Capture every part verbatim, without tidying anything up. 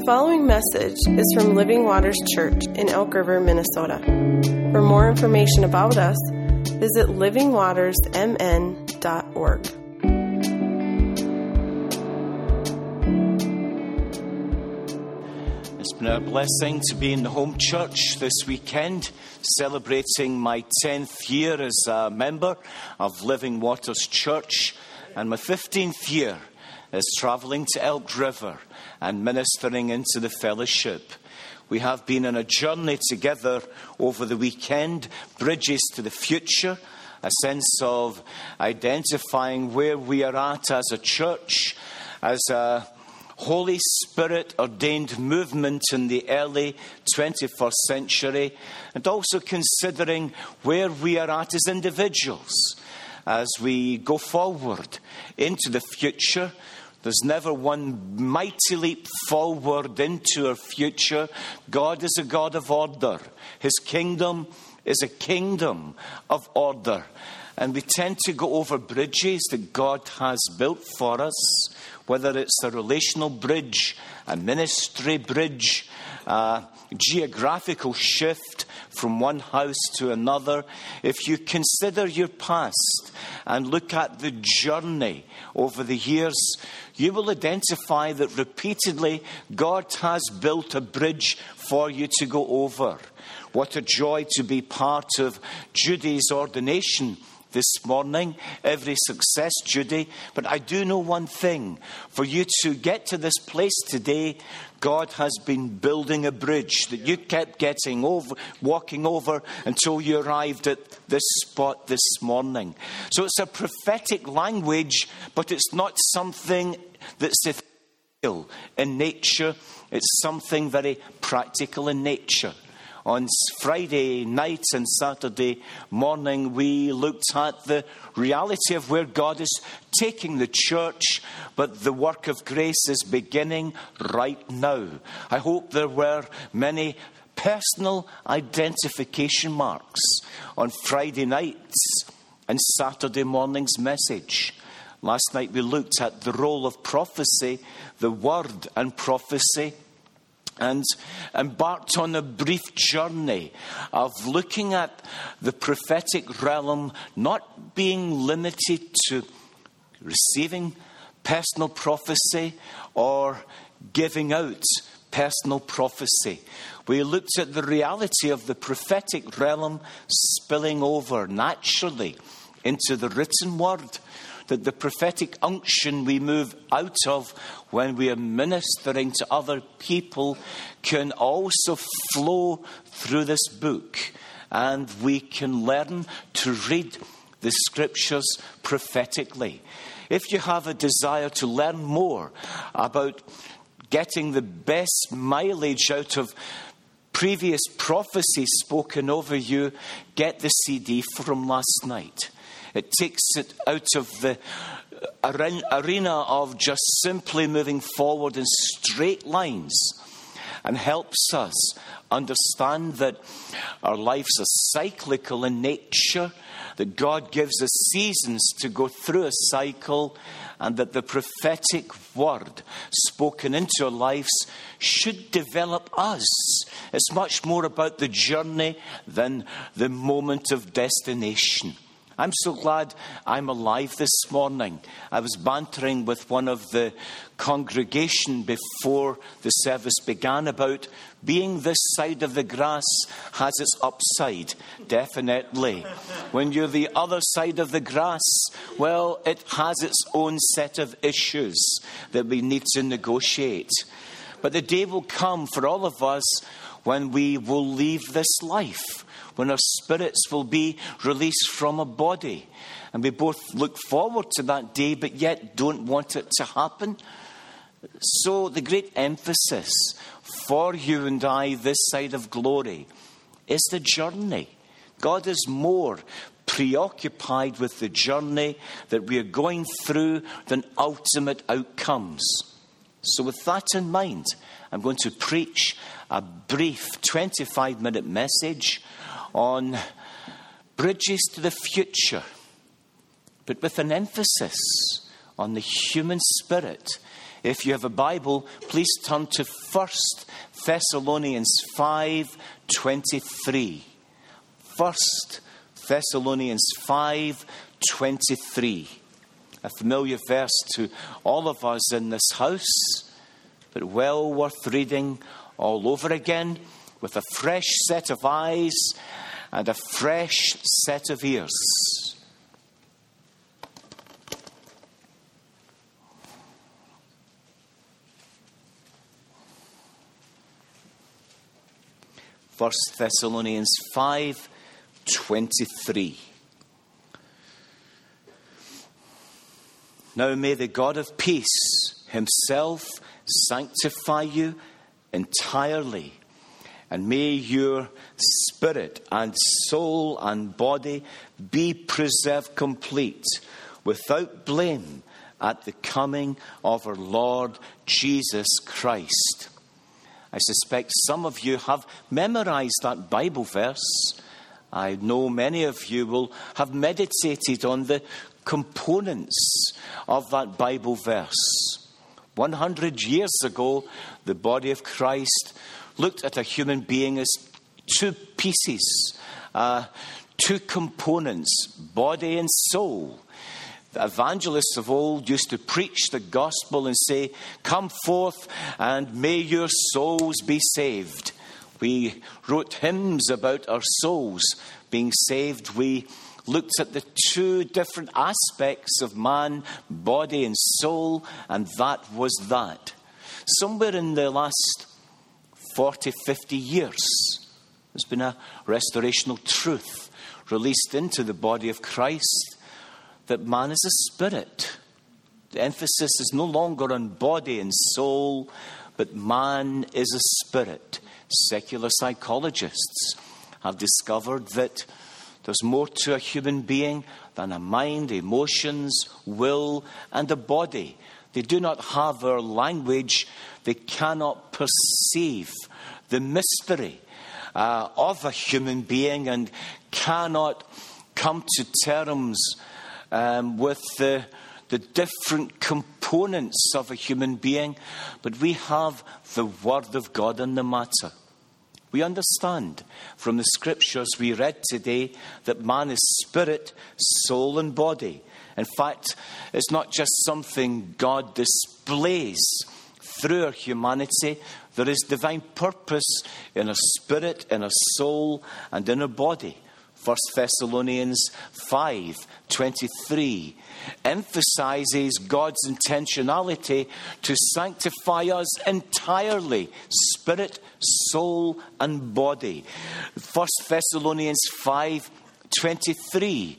The following message is from Living Waters Church in Elk River, Minnesota. For more information about us, visit living waters m n dot org. It's been a blessing to be in the home church this weekend, celebrating my tenth year as a member of Living Waters Church, and my fifteenth year as travelling to Elk River and ministering into the fellowship. We have been on a journey together over the weekend, Bridges to the Future, a sense of identifying where we are at as a church, as a Holy Spirit ordained movement in the early twenty-first century, and also considering where we are at as individuals as we go forward into the future. There's never one mighty leap forward into our future. God is a God of order. His kingdom is a kingdom of order. And we tend to go over bridges that God has built for us, whether it's a relational bridge, a ministry bridge, a geographical shift from one house to another. If you consider your past and look at the journey over the years, you will identify that repeatedly God has built a bridge for you to go over. What a joy to be part of Judy's ordination this morning. Every success, Judy. But I do know one thing. For you to get to this place today, God has been building a bridge that you kept getting over, walking over until you arrived at this spot this morning. So it's a prophetic language, but it's not something that's ethereal in nature. It's something very practical in nature. On Friday night and Saturday morning, we looked at the reality of where God is taking the church, but the work of grace is beginning right now. I hope there were many personal identification marks on Friday night's and Saturday morning's message. Last night we looked at the role of prophecy, the word and prophecy, and embarked on a brief journey of looking at the prophetic realm not being limited to receiving personal prophecy or giving out personal prophecy. We looked at the reality of the prophetic realm spilling over naturally into the written word, that the prophetic unction we move out of when we are ministering to other people can also flow through this book. And we can learn to read the scriptures prophetically. If you have a desire to learn more about getting the best mileage out of previous prophecies spoken over you, get the C D from last night. It takes it out of the arena of just simply moving forward in straight lines and helps us understand that our lives are cyclical in nature, that God gives us seasons to go through a cycle, and that the prophetic word spoken into our lives should develop us. It's much more about the journey than the moment of destination. I'm so glad I'm alive this morning. I was bantering with one of the congregation before the service began about being this side of the grass has its upside. Definitely. When you're the other side of the grass, well, it has its own set of issues that we need to negotiate. But the day will come for all of us when we will leave this life, when our spirits will be released from a body. And we both look forward to that day, but yet don't want it to happen. So the great emphasis for you and I this side of glory is the journey. God is more preoccupied with the journey that we are going through than ultimate outcomes. So with that in mind, I'm going to preach a brief twenty-five minute message on bridges to the future, but with an emphasis on the human spirit If you have a Bible, please turn to First Thessalonians five twenty-three. First Thessalonians five twenty-three. A familiar verse to all of us in this house, but well worth reading all over again with a fresh set of eyes and a fresh set of ears. First Thessalonians five twenty-three. Now may the God of peace himself sanctify you entirely, and may your spirit and soul and body be preserved complete, without blame, at the coming of our Lord Jesus Christ. I suspect some of you have memorized that Bible verse. I know many of you will have meditated on the components of that Bible verse. one hundred years ago, the body of Christ looked at a human being as two pieces, uh, two components, body and soul. The evangelists of old used to preach the gospel and say, "Come forth and may your souls be saved." We wrote hymns about our souls being saved. We looked at the two different aspects of man, body and soul, and that was that. Somewhere in the last forty, fifty years, there's been a restorational truth released into the body of Christ that man is a spirit. The emphasis is no longer on body and soul, but man is a spirit. Secular psychologists have discovered that there's more to a human being than a mind, emotions, will, and a body. They do not have our language. They cannot perceive the mystery uh, of a human being and cannot come to terms um, with the, the different components of a human being. But we have the Word of God on the matter. We understand from the scriptures we read today that man is spirit, soul, and body. In fact, it's not just something God displays through our humanity. There is divine purpose in our spirit, in our soul, and in our body. First Thessalonians five twenty-three emphasizes God's intentionality to sanctify us entirely, spirit, soul, and body. First Thessalonians five twenty-three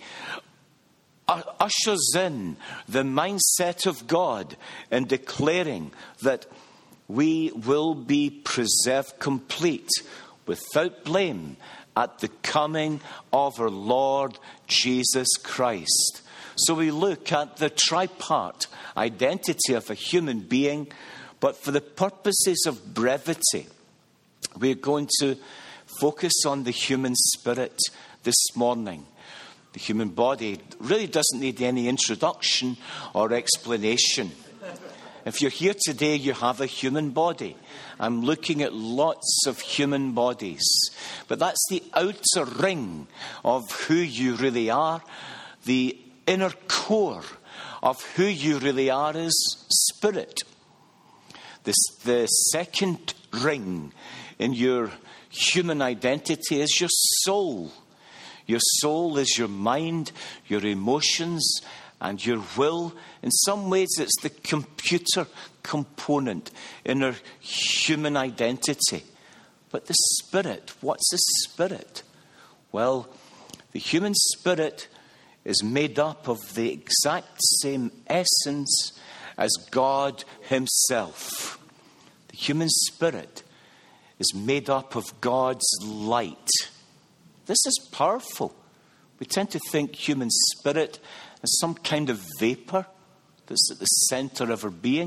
ushers in the mindset of God in declaring that we will be preserved complete, without blame, at the coming of our Lord Jesus Christ. So we look at the tripart identity of a human being, but for the purposes of brevity, we're going to focus on the human spirit this morning. The human body really doesn't need any introduction or explanation. If you're here today, you have a human body. I'm looking at lots of human bodies. But that's the outer ring of who you really are. The inner core of who you really are is spirit. This, the second ring in your human identity is your soul. Your soul is your mind, your emotions, and your will. In some ways, it's the computer component in our human identity. But the spirit, what's the spirit? Well, the human spirit is made up of the exact same essence as God himself. The human spirit is made up of God's light. This is powerful. We tend to think human spirit as some kind of vapor that's at the center of our being.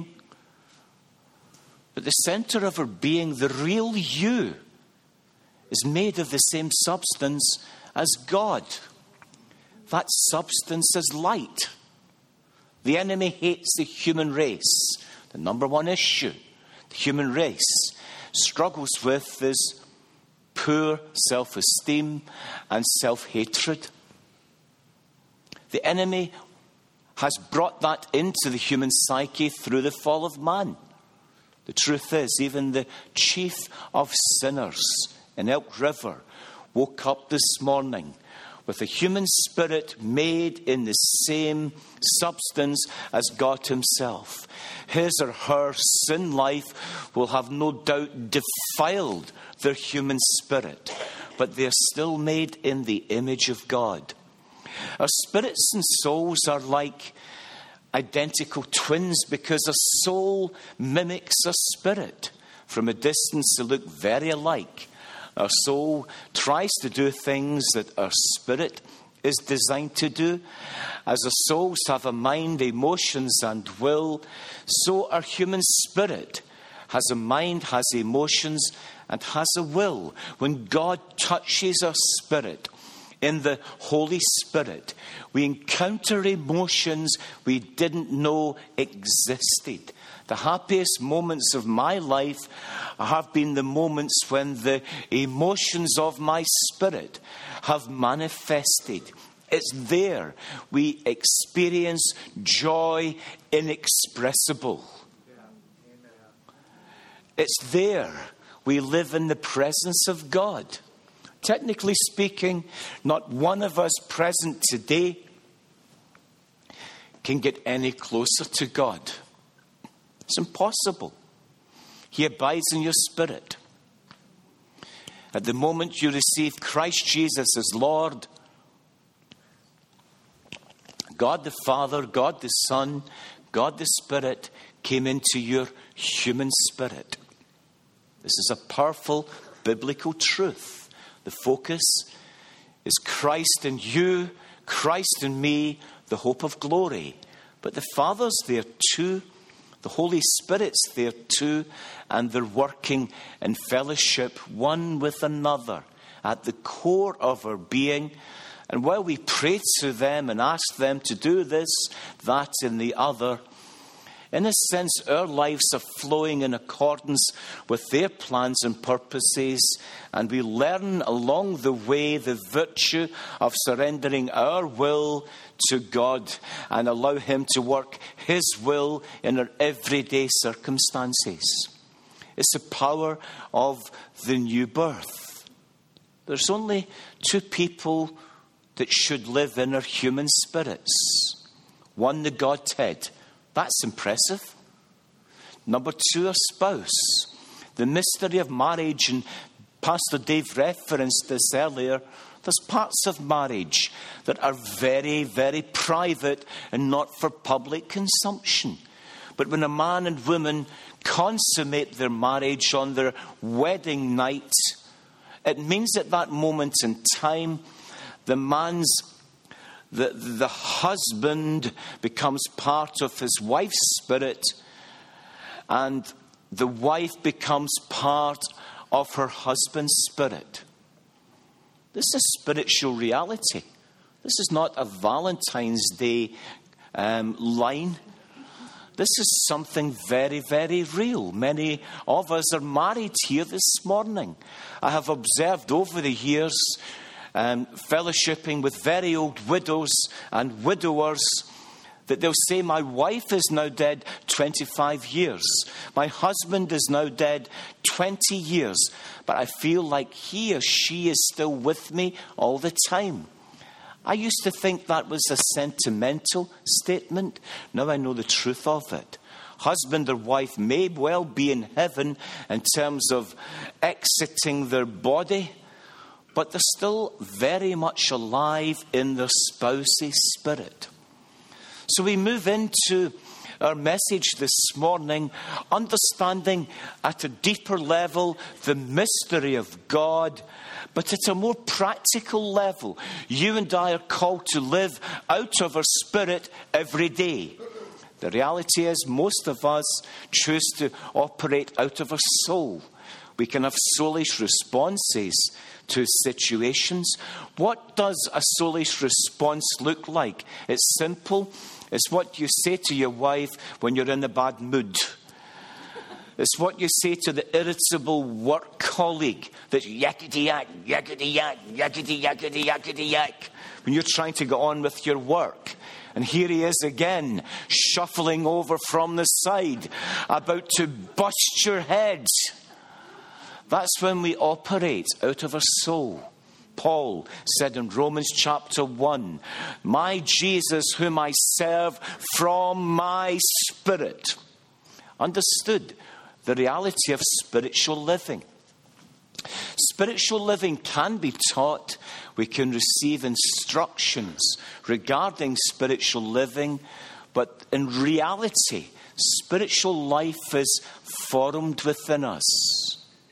But the center of our being, the real you, is made of the same substance as God. That substance is light. The enemy hates the human race. The number one issue the human race struggles with is poor self-esteem and self-hatred. The enemy has brought that into the human psyche through the fall of man. The truth is, even the chief of sinners in Elk River woke up this morning with a human spirit made in the same substance as God himself. His or her sin life will have no doubt defiled their human spirit, but they are still made in the image of God. Our spirits and souls are like identical twins because a soul mimics a spirit. From a distance, they look very alike. Our soul tries to do things that our spirit is designed to do. As our souls have a mind, emotions, and will, so our human spirit has a mind, has emotions, and has a will. When God touches our spirit in the Holy Spirit, we encounter emotions we didn't know existed. The happiest moments of my life have been the moments when the emotions of my spirit have manifested. It's there we experience joy inexpressible. It's there we live in the presence of God. Technically speaking, not one of us present today can get any closer to God. It's impossible. He abides in your spirit. At the moment you receive Christ Jesus as Lord, God the Father, God the Son, God the Spirit came into your human spirit. This is a powerful biblical truth. The focus is Christ in you, Christ in me, the hope of glory. But the Father's there too. The Holy Spirit's there too, and they're working in fellowship one with another at the core of our being. And while we pray to them and ask them to do this, that, and the other, in a sense, our lives are flowing in accordance with their plans and purposes, and we learn along the way the virtue of surrendering our will to God and allow Him to work His will in our everyday circumstances. It's the power of the new birth. There's only two people that should live in our human spirits. One, the Godhead. That's impressive. Number two, a spouse. The mystery of marriage, and Pastor Dave referenced this earlier. There's parts of marriage that are very, very private and not for public consumption. But when a man and woman consummate their marriage on their wedding night, it means at that moment in time, the man's The, the husband becomes part of his wife's spirit, and the wife becomes part of her husband's spirit. This is spiritual reality. This is not a Valentine's Day um, line. This is something very, very real. Many of us are married here this morning. I have observed over the years, Um, fellowshipping with very old widows and widowers, that they'll say, my wife is now dead twenty-five years. My husband is now dead twenty years. But I feel like he or she is still with me all the time. I used to think that was a sentimental statement. Now I know the truth of it. Husband or wife may well be in heaven in terms of exiting their body, but they're still very much alive in their spouse's spirit. So we move into our message this morning, understanding at a deeper level the mystery of God, but at a more practical level. You and I are called to live out of our spirit every day. The reality is most of us choose to operate out of our soul. We can have soulish responses to situations. What does a soulish response look like? It's simple. It's what you say to your wife when you're in a bad mood. It's what you say to the irritable work colleague that's yakety yak, yakety yak, yakety yakety yakety yak when you're trying to get on with your work. And here he is again, shuffling over from the side, about to bust your head. That's when we operate out of our soul. Paul said in Romans chapter one, my Jesus whom I serve from my spirit. Understood the reality of spiritual living. Spiritual living can be taught. We can receive instructions regarding spiritual living. But in reality, spiritual life is formed within us.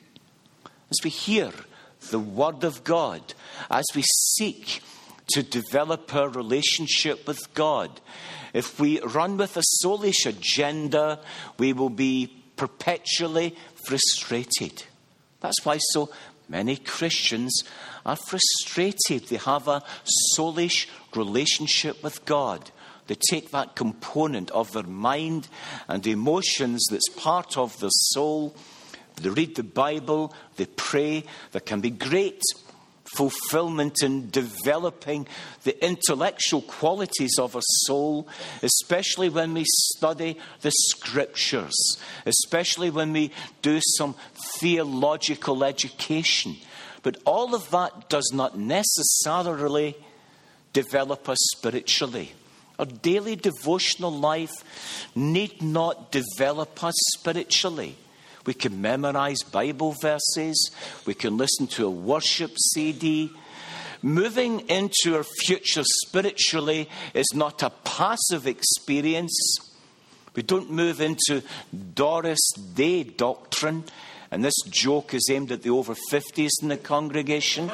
As we hear the Word of God, as we seek to develop our relationship with God, if we run with a soulish agenda, we will be perpetually frustrated. That's why so many Christians are frustrated. They have a soulish relationship with God. They take that component of their mind and emotions that's part of their soul. They read the Bible, they pray. There can be great fulfillment in developing the intellectual qualities of our soul, especially when we study the Scriptures, especially when we do some theological education. But all of that does not necessarily develop us spiritually. Our daily devotional life need not develop us spiritually. We can memorize Bible verses. We can listen to a worship C D. Moving into our future spiritually is not a passive experience. We don't move into Doris Day doctrine. And this joke is aimed at the over fifties in the congregation.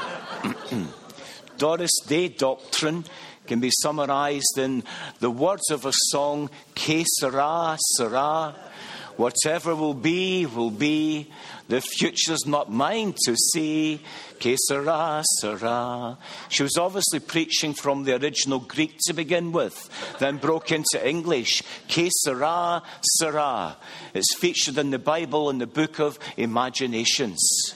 Doris Day doctrine can be summarized in the words of a song, Que sera, sera. Whatever will be, will be. The future's not mine to see. Que sera, sera. She was obviously preaching from the original Greek to begin with, then broke into English. Que sera, sera. It's featured in the Bible in the book of Imaginations.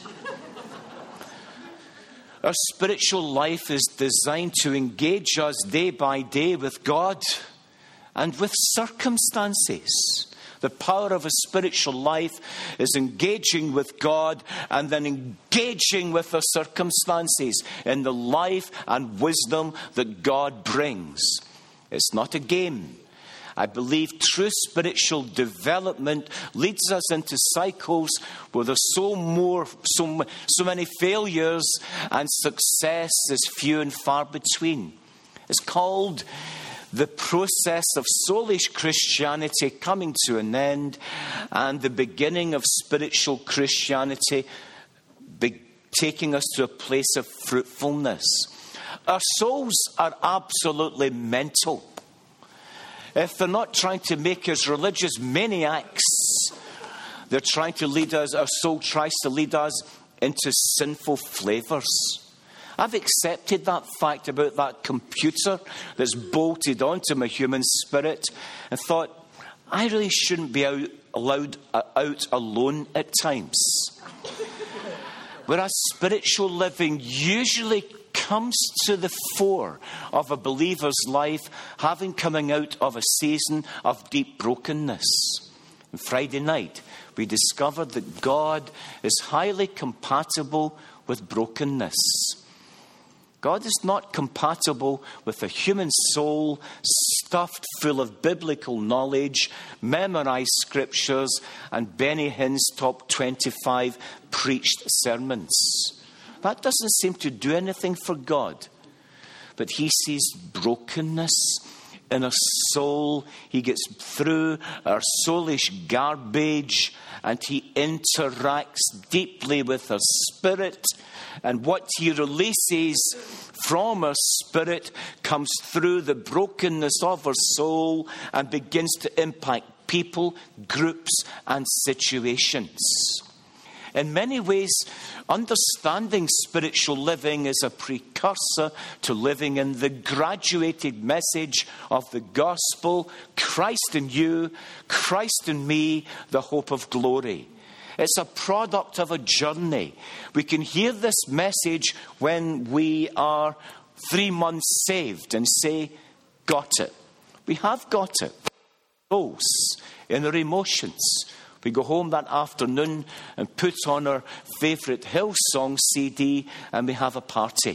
Our spiritual life is designed to engage us day by day with God and with circumstances. The power of a spiritual life is engaging with God and then engaging with the circumstances in the life and wisdom that God brings. It's not a game. I believe true spiritual development leads us into cycles where there's so more, so, so many failures and success is few and far between. It's called the process of soulish Christianity coming to an end and the beginning of spiritual Christianity be- taking us to a place of fruitfulness. Our souls are absolutely mental. If they're not trying to make us religious maniacs, they're trying to lead us, our soul tries to lead us into sinful flavors. I've accepted that fact about that computer that's bolted onto my human spirit and thought, I really shouldn't be out, allowed uh, out alone at times. Whereas spiritual living usually comes to the fore of a believer's life, having coming out of a season of deep brokenness. On Friday night, we discovered that God is highly compatible with brokenness. God is not compatible with a human soul stuffed full of biblical knowledge, memorized scriptures, and Benny Hinn's top twenty-five preached sermons. That doesn't seem to do anything for God. But he sees brokenness in our soul. He gets through our soulish garbage and he interacts deeply with our spirit. And what he releases from our spirit comes through the brokenness of our soul and begins to impact people, groups, and situations. In many ways, understanding spiritual living is a precursor to living in the graduated message of the gospel, Christ in you, Christ in me, the hope of glory. It's a product of a journey. We can hear this message when we are three months saved and say, got it. We have got it. Goals in our emotions. We go home that afternoon and put on our favourite Hillsong C D and we have a party.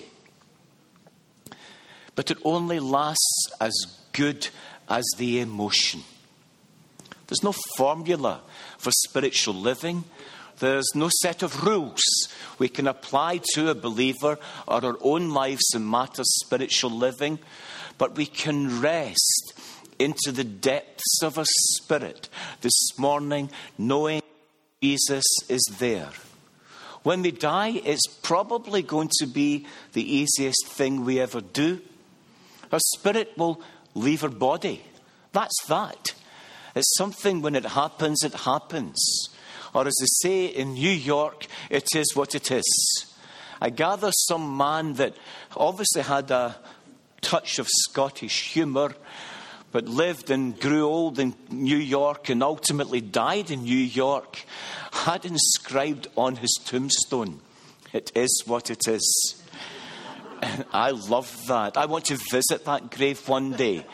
But it only lasts as good as the emotion. There's no formula for spiritual living. There's no set of rules we can apply to a believer or our own lives in matters of spiritual living. But we can rest into the depths of our spirit this morning, knowing Jesus is there. When we die, it's probably going to be the easiest thing we ever do. Our spirit will leave our body. That's that. It's something, when it happens, it happens. Or as they say in New York, it is what it is. I gather some man that obviously had a touch of Scottish humour, but lived and grew old in New York and ultimately died in New York, had inscribed on his tombstone, it is what it is. And I love that. I want to visit that grave one day.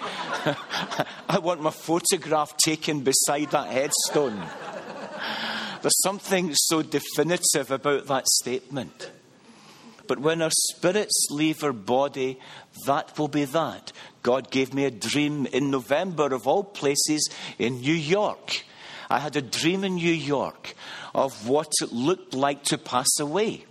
I want my photograph taken beside that headstone. There's something so definitive about that statement. But when our spirits leave our body, that will be that. God gave me a dream in November, of all places, in New York. I had a dream in New York of what it looked like to pass away.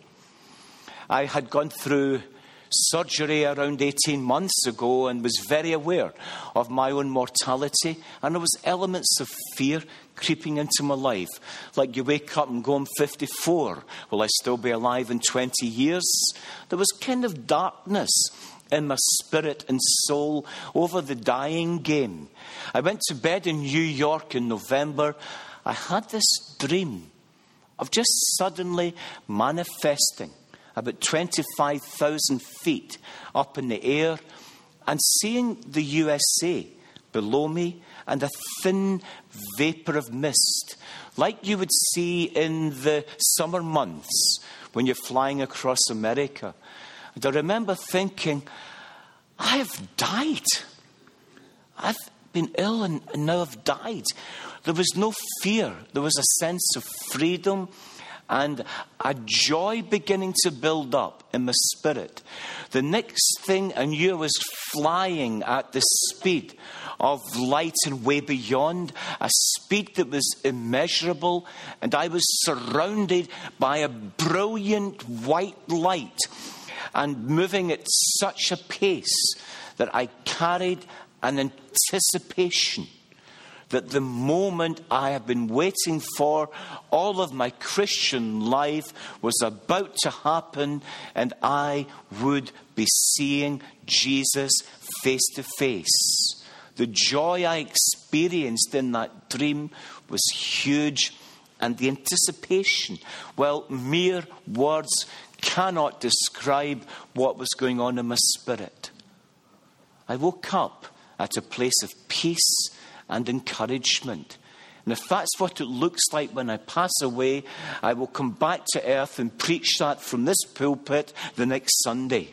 I had gone through surgery around eighteen months ago and was very aware of my own mortality. And there was elements of fear creeping into my life. Like you wake up and go, I'm fifty-four. Will I still be alive in twenty years? There was kind of darkness in my spirit and soul over the dying game. I went to bed in New York in November. I had this dream of just suddenly manifesting about twenty-five thousand feet up in the air and seeing the U S A below me and a thin vapour of mist like you would see in the summer months when you're flying across America. And I remember thinking, I have died. I've been ill and now I've died. There was no fear. There was a sense of freedom and a joy beginning to build up in my spirit. The next thing I knew, I was flying at the speed of light and way beyond, a speed that was immeasurable, and I was surrounded by a brilliant white light and moving at such a pace that I carried an anticipation that the moment I have been waiting for all of my Christian life was about to happen, and I would be seeing Jesus face to face. The joy I experienced in that dream was huge, and the anticipation, well, mere words cannot describe what was going on in my spirit. I woke up at a place of peace and encouragement. And if that's what it looks like when I pass away, I will come back to earth and preach that from this pulpit the next Sunday.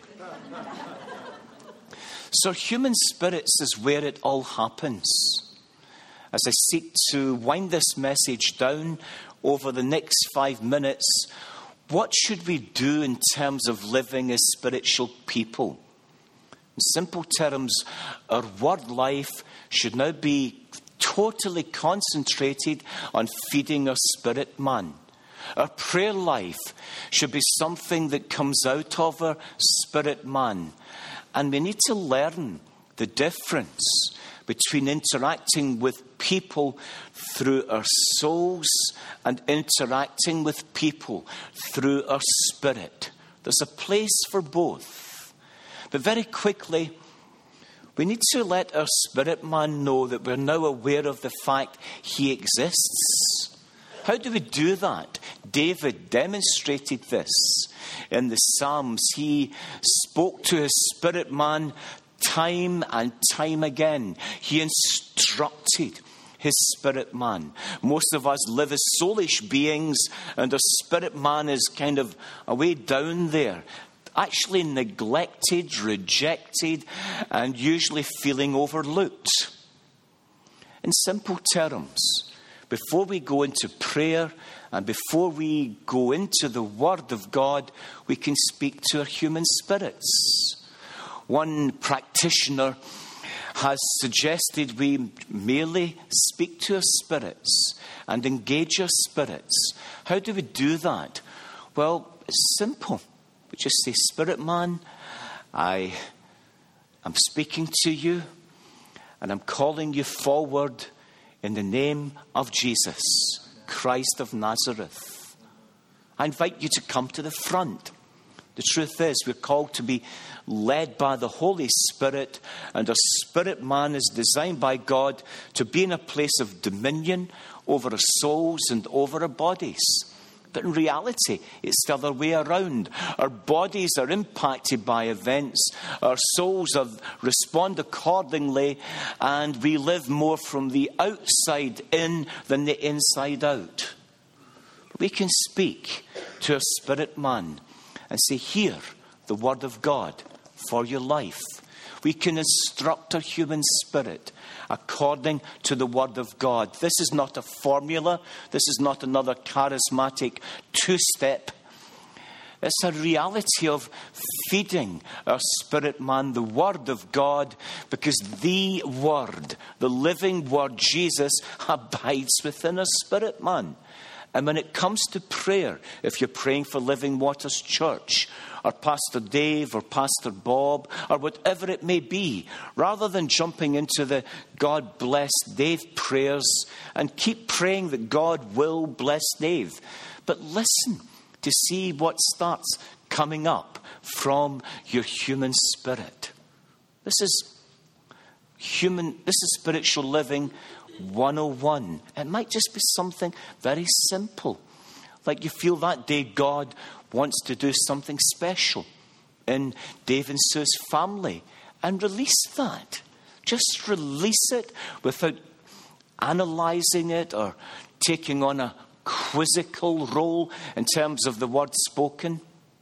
So human spirits is where it all happens. As I seek to wind this message down over the next five minutes, what should we do in terms of living as spiritual people? In simple terms, our word life should now be totally concentrated on feeding our spirit man. Our prayer life should be something that comes out of our spirit man. And we need to learn the difference between interacting with people through our souls and interacting with people through our spirit. There's a place for both. But very quickly, we need to let our spirit man know that we're now aware of the fact he exists. How do we do that? David demonstrated this in the Psalms. He spoke to his spirit man time and time again. He instructed his spirit man. Most of us live as soulish beings, and our spirit man is kind of away down there, actually neglected, rejected, and usually feeling overlooked. In simple terms, before we go into prayer and before we go into the Word of God, we can speak to our human spirits. One practitioner has suggested we merely speak to our spirits and engage our spirits. How do we do that? Well, it's simple. We just say, Spirit man, I am speaking to you and I'm calling you forward in the name of Jesus, Christ of Nazareth. I invite you to come to the front. The truth is, we're called to be led by the Holy Spirit, and our spirit man is designed by God to be in a place of dominion over our souls and over our bodies. But in reality, it's the other way around. Our bodies are impacted by events. Our souls are, respond accordingly, and we live more from the outside in than the inside out. We can speak to our spirit man and say, hear the word of God for your life. We can instruct our human spirit according to the word of God. This is not a formula. This is not another charismatic two-step. It's a reality of feeding our spirit man the word of God, because the word, the living word, Jesus, abides within our spirit man. And when it comes to prayer, if you're praying for Living Waters Church, or Pastor Dave, or Pastor Bob, or whatever it may be, rather than jumping into the God bless Dave prayers, and keep praying that God will bless Dave, but listen to see what starts coming up from your human spirit. This is human, this is spiritual living one oh one. It might just be something very simple, like you feel that day God wants to do something special in Dave and Sue's family, and release that. Just release it without analysing it or taking on a quizzical role in terms of the word spoken,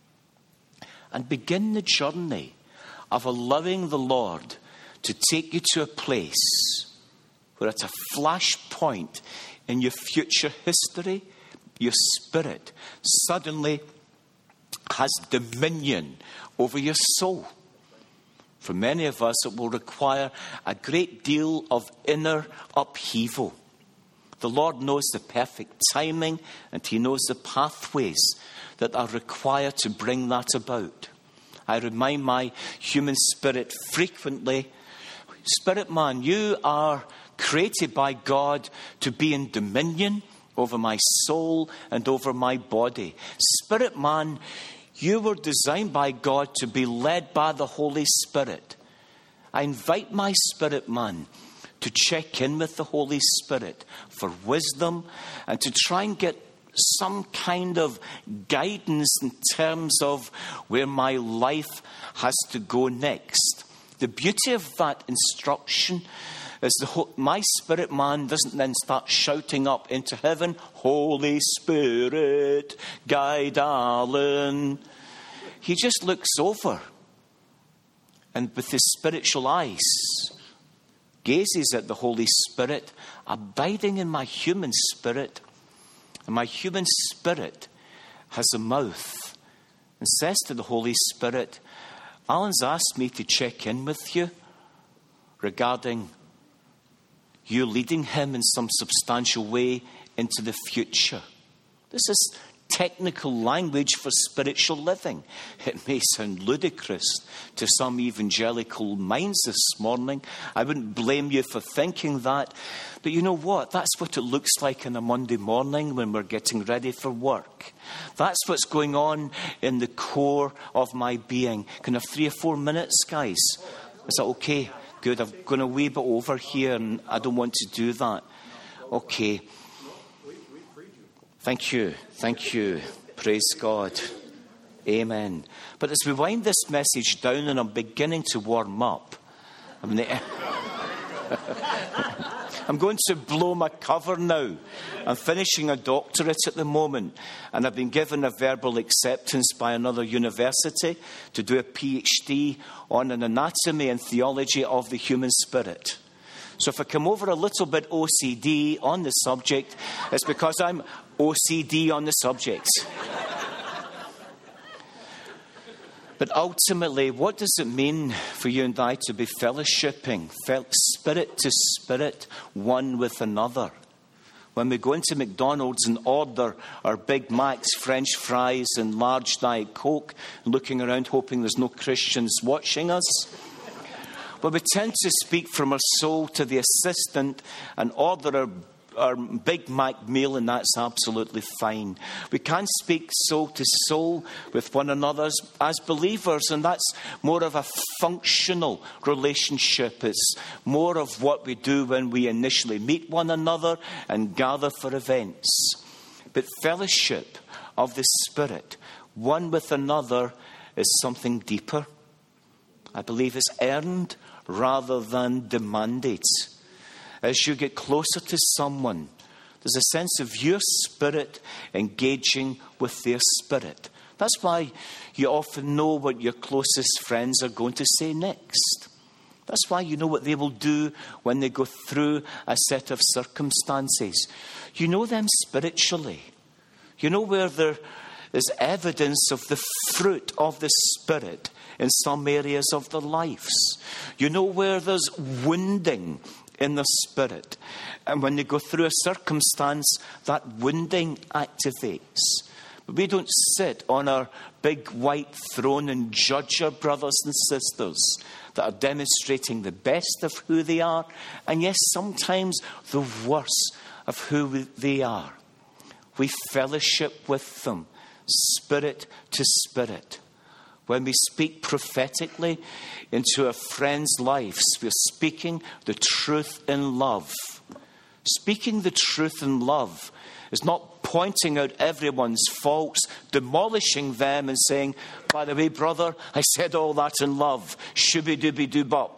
and begin the journey of allowing the Lord to take you to a place where at a flashpoint in your future history, your spirit suddenly has dominion over your soul. For many of us, it will require a great deal of inner upheaval. The Lord knows the perfect timing, and He knows the pathways that are required to bring that about. I remind my human spirit frequently, Spirit man, you are created by God to be in dominion over my soul and over my body. Spirit man, you were designed by God to be led by the Holy Spirit. I invite my spirit man to check in with the Holy Spirit for wisdom and to try and get some kind of guidance in terms of where my life has to go next. The beauty of that instruction is the whole, my spirit man doesn't then start shouting up into heaven, Holy Spirit, guide Alan. He just looks over and with his spiritual eyes gazes at the Holy Spirit abiding in my human spirit. And my human spirit has a mouth and says to the Holy Spirit, Alan's asked me to check in with you regarding you leading him in some substantial way into the future. This is technical language for spiritual living. It may sound ludicrous to some evangelical minds this morning. I wouldn't blame you for thinking that. But you know what? That's what it looks like on a Monday morning when we're getting ready for work. That's what's going on in the core of my being. Can I have three or four minutes, guys? Is that okay? Good. I've gone a wee bit over here and I don't want to do that. Okay. Thank you. Thank you. Praise God. Amen. But as we wind this message down and I'm beginning to warm up, I mean, I'm going to blow my cover now. I'm finishing a doctorate at the moment, and I've been given a verbal acceptance by another university to do a PhD on an anatomy and theology of the human spirit. So if I come over a little bit O C D on the subject, it's because I'm O C D on the subject. But ultimately, what does it mean for you and I to be fellowshipping, spirit to spirit, one with another? When we go into McDonald's and order our Big Macs, French fries and large Diet Coke, looking around hoping there's no Christians watching us, well, we tend to speak from our soul to the assistant and order our our Big Mac meal, and that's absolutely fine. We can speak soul to soul with one another as, as believers, and that's more of a functional relationship. It's more of what we do when we initially meet one another and gather for events. But fellowship of the Spirit, one with another, is something deeper. I believe it's earned rather than demanded. As you get closer to someone, there's a sense of your spirit engaging with their spirit. That's why you often know what your closest friends are going to say next. That's why you know what they will do when they go through a set of circumstances. You know them spiritually. You know where there is evidence of the fruit of the Spirit in some areas of their lives. You know where there's wounding in the Spirit. And when they go through a circumstance, that wounding activates. But we don't sit on our big white throne and judge our brothers and sisters that are demonstrating the best of who they are, and yes, sometimes the worst of who they are. We fellowship with them, spirit to spirit. When we speak prophetically into a friend's lives, we're speaking the truth in love. Speaking the truth in love is not pointing out everyone's faults, demolishing them and saying, by the way, brother, I said all that in love. Shooby-dooby-doo-bop.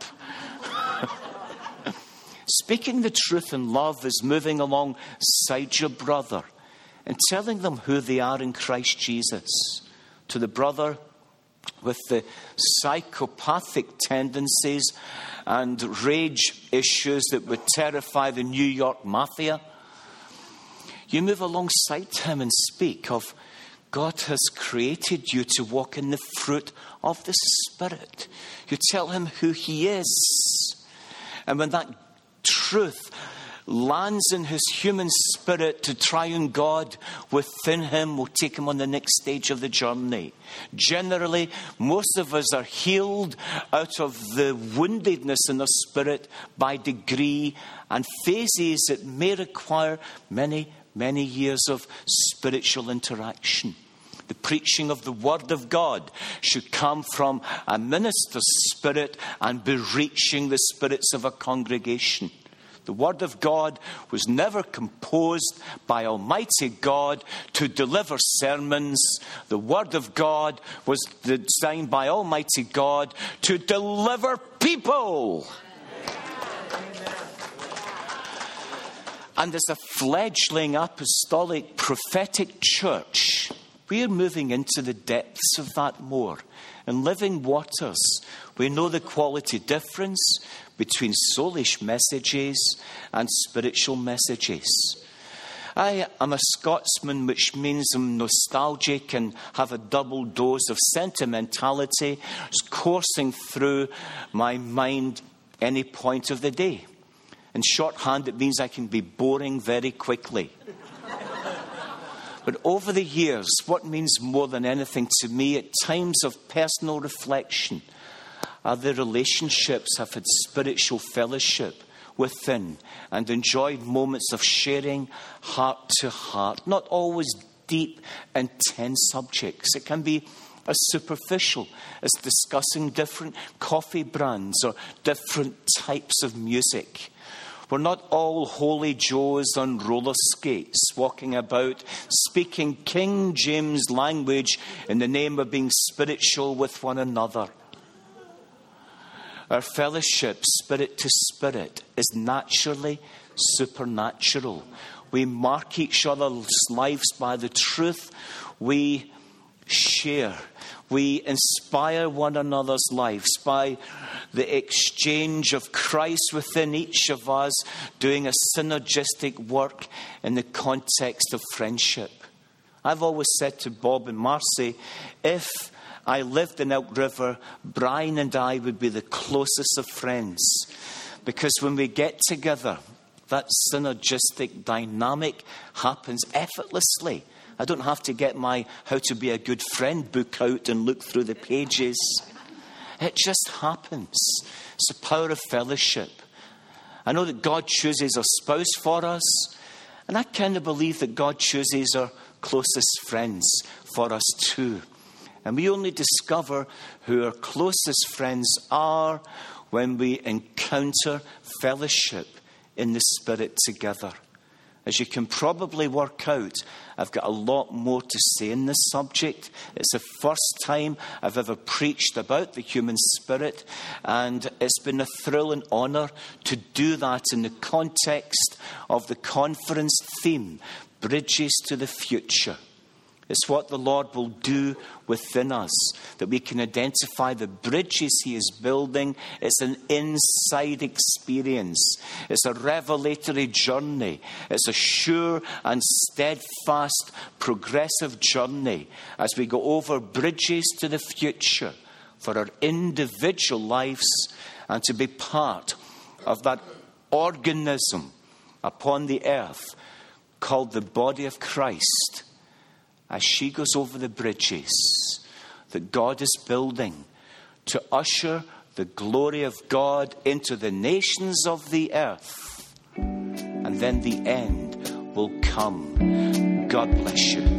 Speaking the truth in love is moving alongside your brother and telling them who they are in Christ Jesus. To the brother with the psychopathic tendencies and rage issues that would terrify the New York mafia, you move alongside him and speak of God has created you to walk in the fruit of the Spirit. You tell him who he is. And when that truth lands in his human spirit, to triune God within him will take him on the next stage of the journey. Generally, most of us are healed out of the woundedness in the spirit by degree and phases that may require many, many years of spiritual interaction. The preaching of the Word of God should come from a minister's spirit and be reaching the spirits of a congregation. The Word of God was never composed by Almighty God to deliver sermons. The Word of God was designed by Almighty God to deliver people. And as a fledgling apostolic prophetic church, we are moving into the depths of that more. In Living Waters, we know the quality difference between soulish messages and spiritual messages. I am a Scotsman, which means I'm nostalgic and have a double dose of sentimentality coursing through my mind any point of the day. In shorthand, it means I can be boring very quickly. But over the years, what means more than anything to me at times of personal reflection are the relationships I've had spiritual fellowship within and enjoyed moments of sharing heart to heart. Not always deep, intense subjects. It can be as superficial as discussing different coffee brands or different types of music. We're not all holy Joes on roller skates, walking about, speaking King James language in the name of being spiritual with one another. Our fellowship, spirit to spirit, is naturally supernatural. We mark each other's lives by the truth we share. We inspire one another's lives by the exchange of Christ within each of us, doing a synergistic work in the context of friendship. I've always said to Bob and Marcy, if I lived in Elk River, Brian and I would be the closest of friends. Because when we get together, that synergistic dynamic happens effortlessly. I don't have to get my How to Be a Good Friend book out and look through the pages. It just happens. It's the power of fellowship. I know that God chooses a spouse for us, and I kind of believe that God chooses our closest friends for us too. And we only discover who our closest friends are when we encounter fellowship in the Spirit together. As you can probably work out, I've got a lot more to say in this subject. It's the first time I've ever preached about the human spirit, and it's been a thrill and honour to do that in the context of the conference theme, Bridges to the Future. It's what the Lord will do within us, that we can identify the bridges He is building. It's an inside experience. It's a revelatory journey. It's a sure and steadfast, progressive journey as we go over bridges to the future for our individual lives and to be part of that organism upon the earth called the body of Christ, as she goes over the bridges that God is building to usher the glory of God into the nations of the earth. And then the end will come. God bless you.